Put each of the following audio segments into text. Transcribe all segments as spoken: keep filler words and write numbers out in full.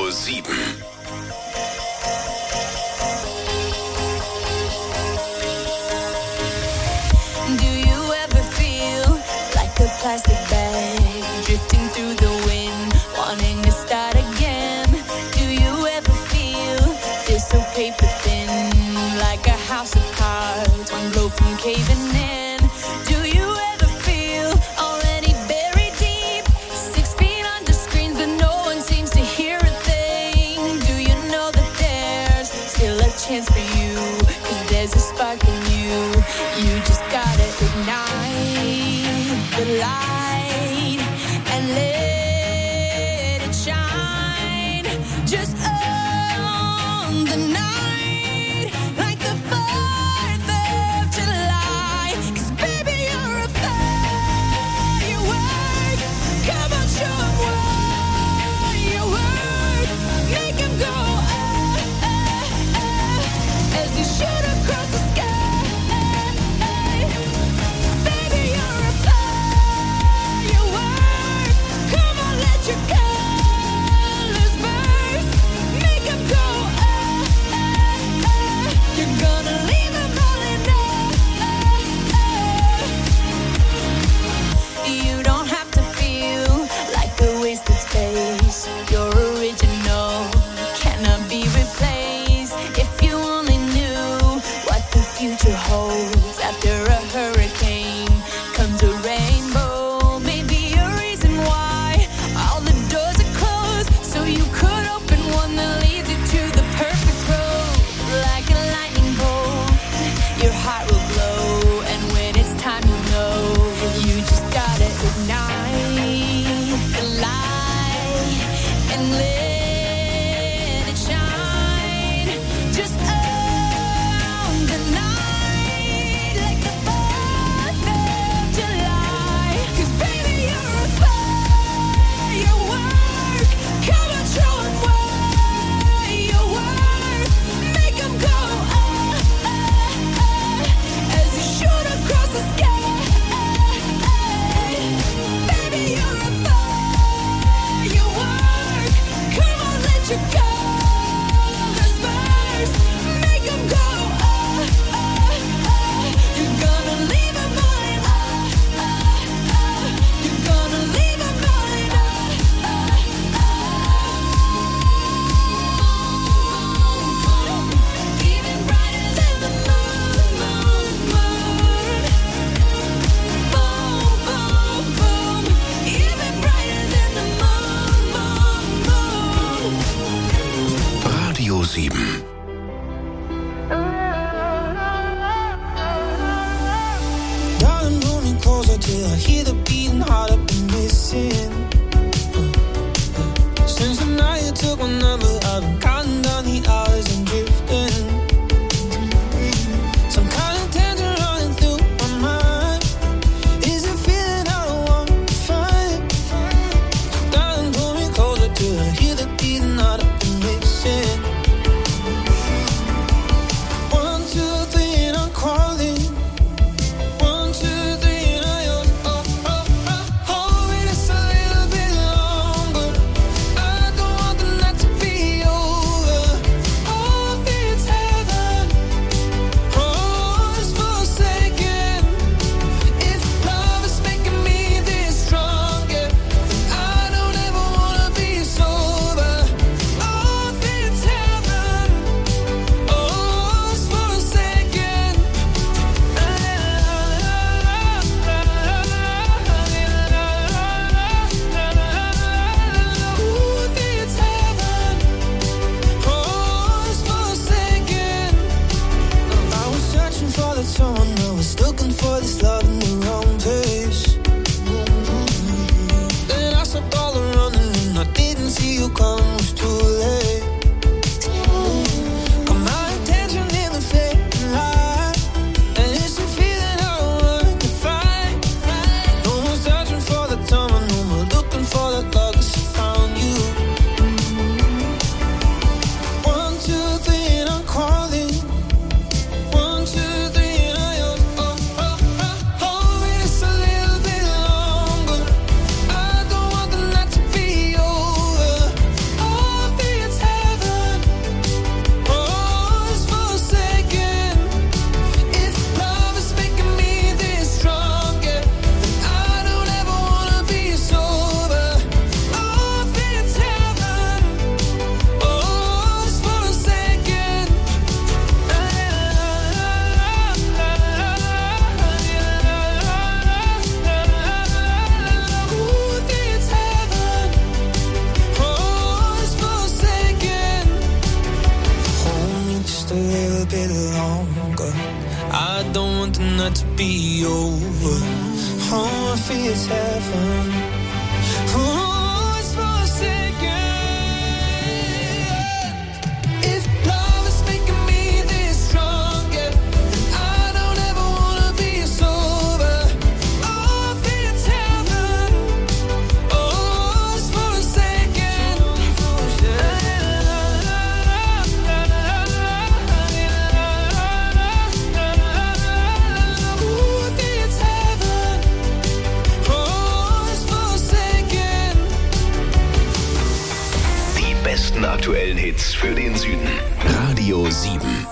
sieben. Do you ever feel like a plastic bag drifting through the wind, wanting to start again? Do you ever feel this so paper thin, like a house of cards, one blow from caving in? Do you ever feel already buried deep, six feet under screens, but no one seems to hear a thing? Do you know that there's still a chance for you? 'Cause there's a spark in you. You just gotta ignite the light and let it shine. Just on the night, like the fourth of July. 'Cause baby, you're a firework. Come on, show 'em what you work. Make 'em go ah, ah, ah, as you shoot across the sky. Baby, you're a firework. Come on, let your colors burst. Make 'em go ah, ah, ah. You're gonna leave 'em all in awe. You don't have to feel like a wasted space. You're original, cannot be replaced. If you only knew what the future holds. After a hurricane comes a rainbow. Maybe a reason why all the doors are closed, so you could open one that leads you to the perfect road. Like a lightning bolt, your heart will glow, and when it's time, you know you just gotta ignite the light and let it shine. Just on the night, like the fourth of July. 'Cause baby, you're a firework. Come on, show 'em what you work. Make 'em go ah, ah, ah, as you shoot across the sky. Baby, you're a firework. Come on, let your colors burst. Make 'em go ah, ah, ah. You're gonna leave 'em all in awe. You're gonna leave 'em all in awe. Even brighter than the moon, moon, moon. Boom, boom, boom. Even brighter than the moon, moon, moon. Radio sieben. Darling, pull me closer till I hear the beating heart I've been missing. Since the night you took my number, I've been counting down the hours and drifting. Some kind of tension running through my mind. Is it feeling I don't want to find? Darling, pull me closer till I hear the beating heart I've been missing. One, two, three, and I'm calling. One, two, three, and I yours. Oh, oh, oh. Hold me just a little bit longer. I don't want the night to be over. Oh, if it's heaven. Oh, it's forsaken. If love is making me this strong, yeah, then I don't ever wanna be sober. be over. Oh, I feel it's heaven. Oh, it's for a second. If love is making me this stronger, then I don't ever wanna be sober. Oh, I feel it's heaven. Oh, it's for a second. Ooh, I feel it's heaven. Oh, it's for a second. Die besten aktuellen Hits für den Süden. Radio sieben.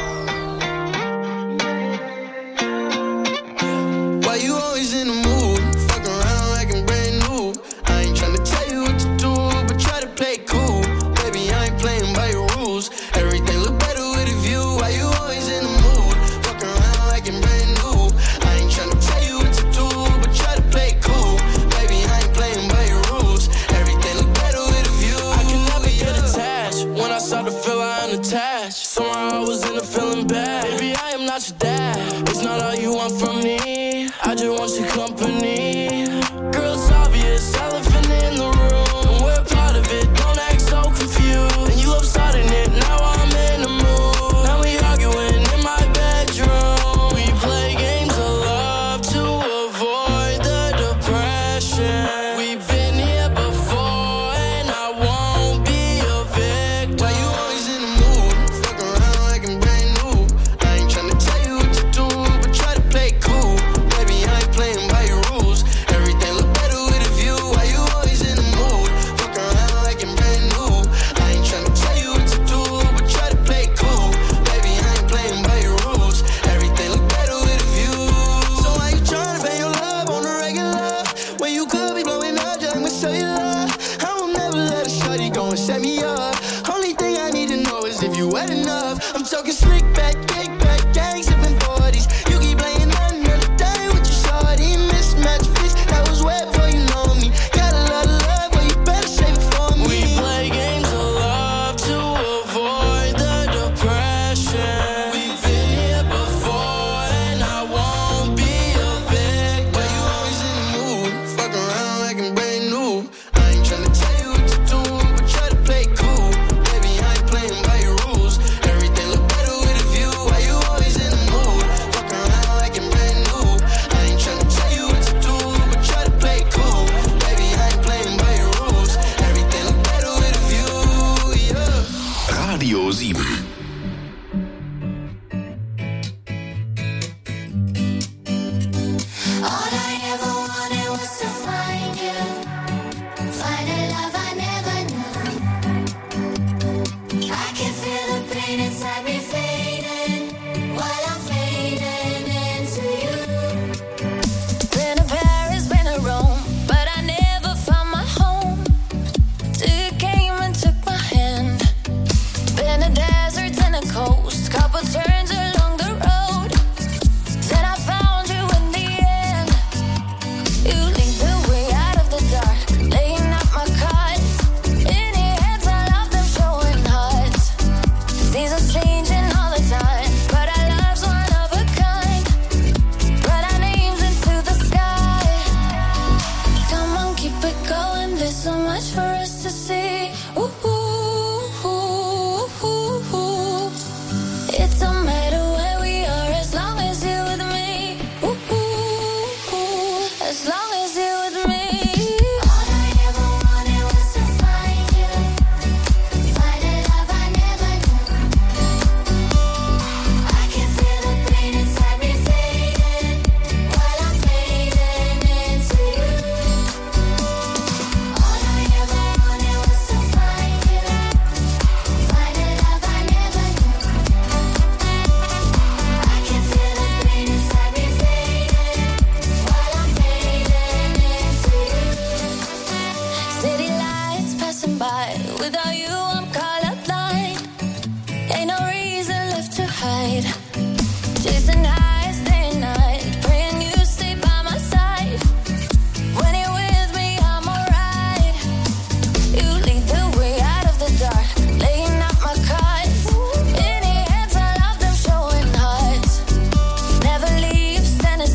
Why you always in the mood? Fuck around like I'm brand new. I ain't tryna tell you what to do, but try to play cool. Baby, I ain't playing by your rules. Everything look better with a view. Why you always in the mood? Fuck around like I'm brand new. I ain't tryna tell you what to do, but try to play cool. Baby, I ain't playing by your rules. Everything look better with a view. I can never get attached. When I start to feel I unattached, somehow I was in a feeling bad. Baby, I am not your dad. It's not all you want from me. I just want your company. Girl, it's obvious, elephant in the room. We're part of it, don't act so confused. And you love starting it, now I'm in the mood. Now we arguing in my bedroom. We play games of love to avoid the depression. We've been here before and I won't be a victim. Why you always in the mood? Fuck around like I'm brand new. I ain't tryna tell you what to do, but try to play cool. Baby, I ain't playing by your rules. Everything look better with a view. Why you always in the mood? Fuck around like I'm brand new. I ain't tryna tell you what to do, but try to play cool. Baby, I ain't playing by your rules. Everything look better with a view. So why you tryna pay your love on the regular when you could be blowing up just like my cellular? I will never let a shorty go and set me up. Only thing I need to know is if you wet enough. I'm talking slick back, kick back, gang sipping forties. You keep playing another day with your shorty. Mismatch fish, that was wet before you know me. Got a lot of love, but you better save it for me. We play games of love to avoid the depression. We've been here before and I won't be a victim. Why you always in the mood? Fuck around like I'm brand new. I ain't tryna tell you what to do, but try to play cool. Baby, I ain't playing by your rules. Everything look better with a view. Why you always in the mood? Fuck around like I'm brand new. I ain't tryna tell you what to do, but try to play cool. Baby, I ain't playing by your rules. Everything look better with a view, yeah. Radio sieben. All I ever wanted was to find you, find a love I never knew. I can feel the pain inside me fading while I'm fading into you. Been to Paris, been to Rome, but I never found my home till you came and took my hand. Been to deserts and the coast, couple turns along the road. Then I found you in the end. You lead the way out of the dark, laying out my cards. In your hands, I love them showing hearts. Seasons changing all the time, but our love's one of a kind. Write our names into the sky. Come on, keep it going. There's so much for us to see. Ooh, ooh, ooh, ooh, ooh. It don't matter where we are as long as you're with me. Ooh, ooh, ooh. As long as you're with me. All I ever wanted was to find you, find a love I never knew. I can feel the pain inside me fading while I'm fading into you. All I ever wanted was to find you, find a love I never knew. I can feel the pain inside me fading while I'm fading into you. City lights passing by, without you I'm colorblind. Ain't no reason left to hide. Chasing highs day and night, praying you stay by my side. When you're with me, I'm alright. You lead the way out of the dark, laying out my cards. In your hands, I love them showing hearts. Never leave, stand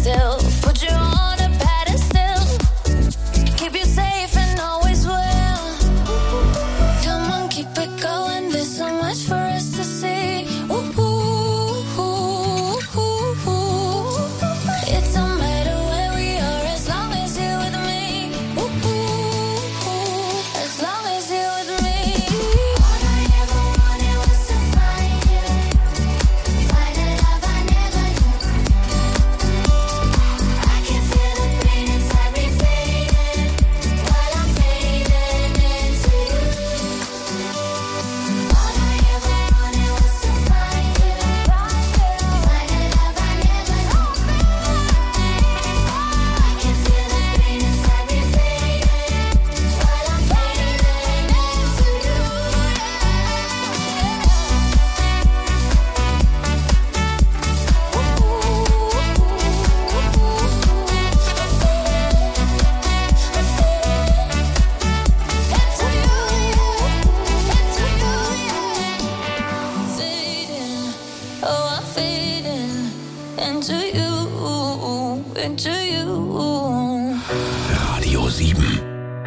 into you. Radio sieben.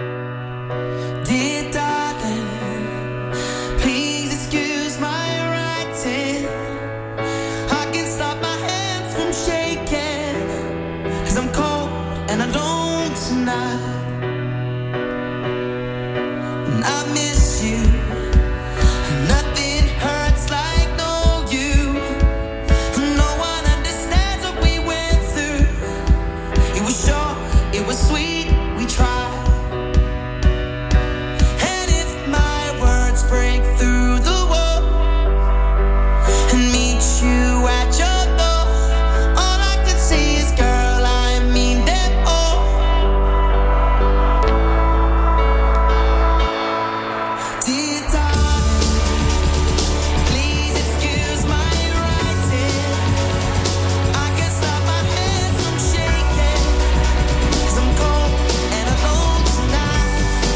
Dear darling, please excuse my writing. I can't stop my hands from shaking, 'cause I'm cold and I don't tonight. And I miss you. Nothing hurts like no you. No one understands what we went through. It was short, it was sweet, we tried. And if my words break through the wall and meet you at your door, all I can say is, girl, I mean them all. Dear darling, please excuse my writing. I can't stop my hands from shaking, 'cause I'm cold and alone tonight.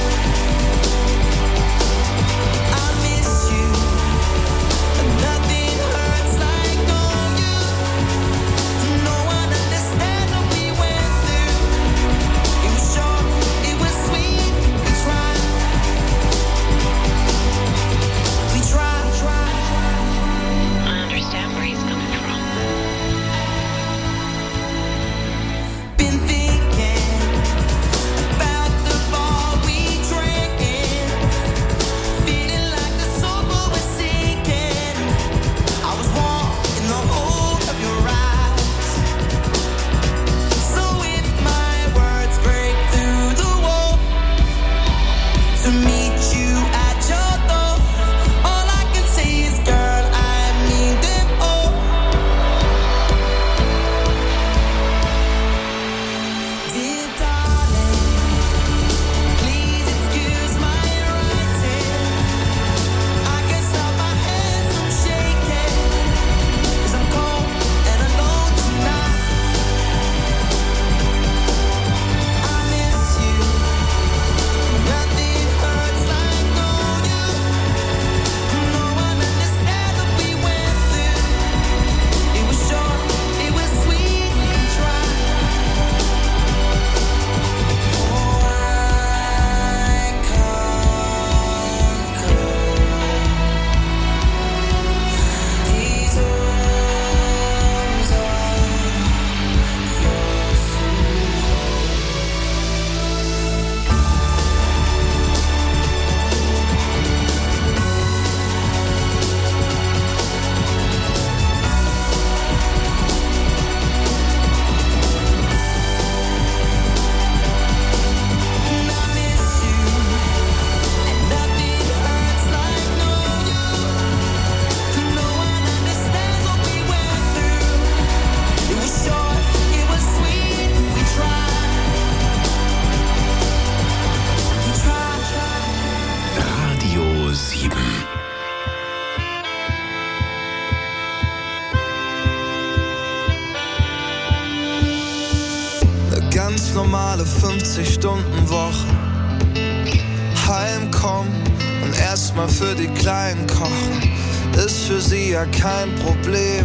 I miss you, and nothing hurts like knowing you. No one understands what we went through. It was short, it was sweet, we tried. We tried, tried. I understand where he's coming from. Been thinking about the ball we drank in, feeling like the sober was sinking. I was warm in the hold of your eyes. So if my words break through the wall to meet you at your door, all I can say is, girl, I mean them all. Dear darling, please excuse my writing. I can't stop my hands from shaking, 'cause I'm cold and alone tonight. I miss you. Nothing hurts like knowing you. No one understands what we went through. It was short, it was sweet, we tried. Oh, I can't close these arms of yours. And I miss you, and nothing hurts like knowing you. No one understands what we went through. It was short, it was sweet, we tried. We tried, tried. Radio sieben. Eine ganz normale fünfzig-Stunden-Woche. Heimkommen und erstmal für die Kleinen kochen, ist für sie ja kein Problem,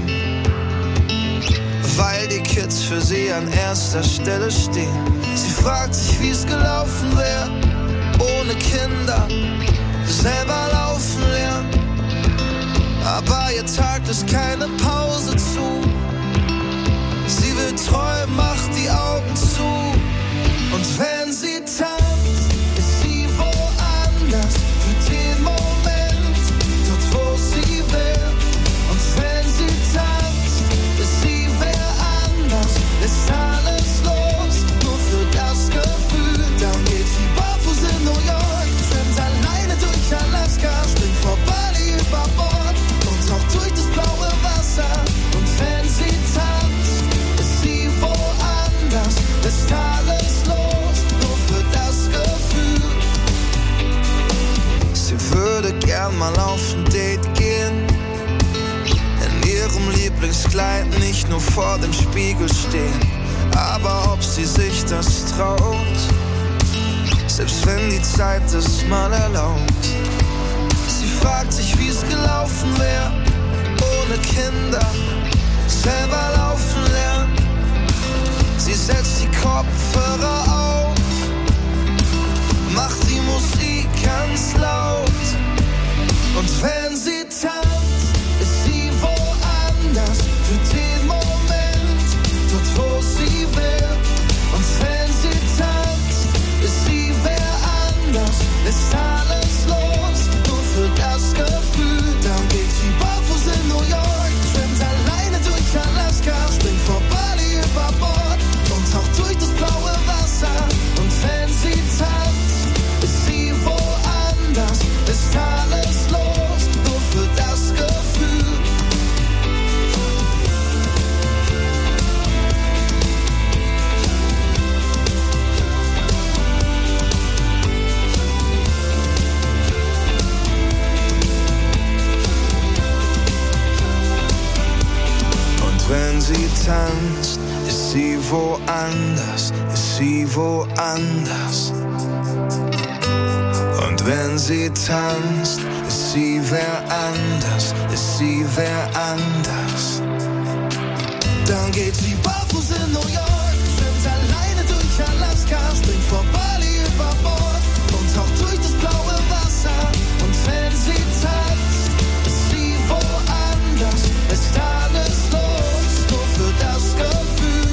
weil die Kids für sie an erster Stelle stehen. Sie fragt sich, wie es gelaufen wäre, ohne Kinder, selber laufen lernen. Aber ihr Tag lässt keine Pause zu. Sie will träumen, macht die Augen zu. Und wenn sie tanzt, ist sie woanders für den Moment, dort wo sie will. Und wenn sie tanzt, ist sie wer anders, ist alles los, nur für das Gefühl. Dann geht sie barfuß in New York, schwimmt alleine durch Alaska, springt vor Bali über Bord und taucht durch das blaue Wasser. Und wenn sie tanzt, ist sie woanders, ist alles los, nur für das Gefühl. Sie würde gern mal auf ein Date gehen, in ihrem Lieblingskleid nicht nur vor dem Spiegel stehen. Aber ob sie sich das traut, selbst wenn die Zeit es mal erlaubt. Sie fragt sich, wie es gelaufen wäre, ohne Kinder, selber laufen lernen. Sie setzt die Kopfhörer auf, macht die Musik ganz laut. Und wenn sie tanzt, ist sie woanders, für den Moment, dort wo sie will. Und wenn sie tanzt, ist sie wer anders, ist alles los, nur für das Gefühl. Dann geht sie barfuß in New York, schwimmt alleine durch Alaska, springt vor Bali über Bord und taucht durch das blaue Wasser. Und wenn sie tanzt, ist sie woanders, ist alles los, nur für das Gefühl. Und wenn sie tanzt, ist sie woanders, ist sie woanders. Und wenn sie tanzt, ist sie wer anders, ist sie wer anders. Dann geht sie barfuß in New York, schwimmt alleine durch Alaska, springt vor Bali über Bord und taucht durch das blaue Wasser. Und wenn sie tanzt, ist sie woanders, ist alles los, nur für das Gefühl.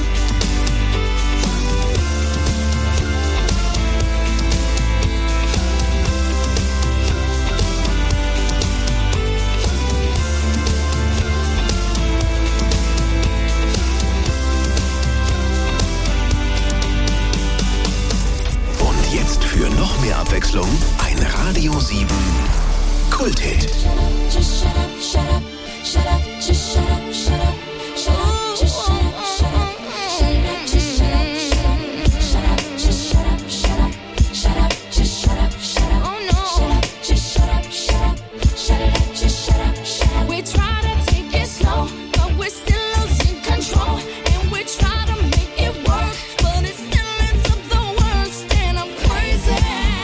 Jetzt für noch mehr Abwechslung ein Radio sieben Kulthit. Just shut up, shut up, shut up, just shut up, shut up, shut up, just shut up, shut up, shut up, just shut up, shut up, shut up, just shut up, shut up, shut up, just shut up, shut up, oh no, shut up, just shut up, shut up, shut it up, just shut up, shut up. We try to take it slow, but we're still losing control, and we try to make it work, but it still ends up the worst, and I'm crazy.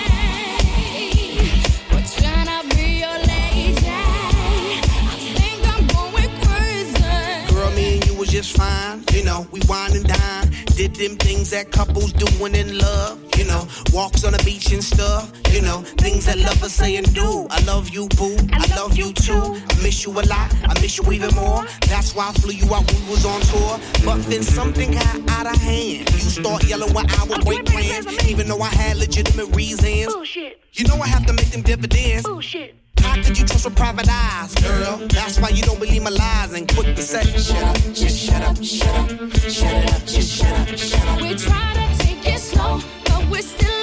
We're trying to be your lady. I think I'm going crazy. Girl, me and you was just fine. You know, we wine and dine. Did them things that couples do when in love. You know, walks on the beach and stuff. You know, things that lovers say and do. I love you, boo. I love you too. I miss you a lot. I miss you even more. That's why I flew you out when we was on tour. But then something got out of hand. You start yelling when I would break plans, even though I had legitimate reasons. Bullshit. You know I have to make them dividends. Bullshit. How could you trust with private eyes, girl? That's why you don't believe my lies and quick to say, shut up, just shut up, shut up, shut it up, just shut up, shut up. We try to take it slow, but we're still